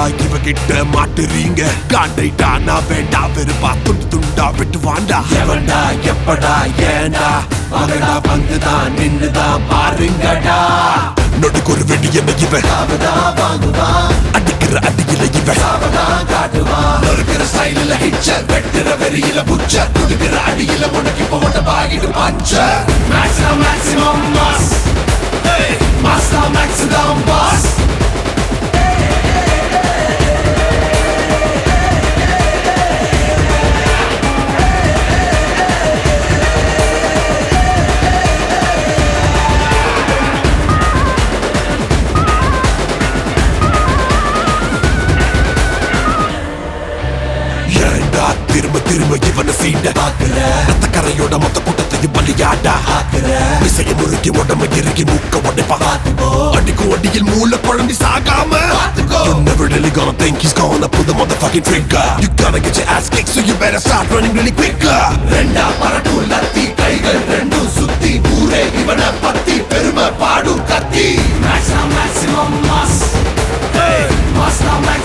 இவகிட்ட மாட்டுறீங்க காண்டைட்டா நான் வேண்டா வெறுப்பா துண்டு துண்டா விட்டு வாண்டா எவன்டா எப்படா ஏண்டா மகடா வந்துதான் நின்னுதான் பாருங்கடா நொடிக்கு ஒரு வெடி என்ன இவன் அடிக்கிற அடியில இவன் நொறுக்கிற ஸ்டைலில் ஹிட்சர் வெட்டுற வெறியில புச்சர் துடுக்கிற அடியில உனக்கு இப்ப ஒட்ட பாகிட்டு பஞ்சர் மேக்ஸிமம் மேக்ஸிமம் மாஸ் மாஸ்டா மேக்ஸிமம் பாஸ் திரும்ப திரும்ப இவனை சீண்ட ரத்த கரையோட மொத்த கூட்டத்தையும் பலியாடா விசைய முறுக்கி உடம்பு இறுக்கி மூக்க உடைப்பா அடிக்கும் அடியில் மூல குழம்பி சாகாம You never really gonna think he's gonna pull the motherfucking trigger You gonna get your ass kicked so you better start running really quicker ரெண்டா பரட்டும் லத்தி கைகள் ரெண்டும் சுத்தி ஊரே இவனை பத்தி பெருமை பாடும் கத்தி Maximum mass Master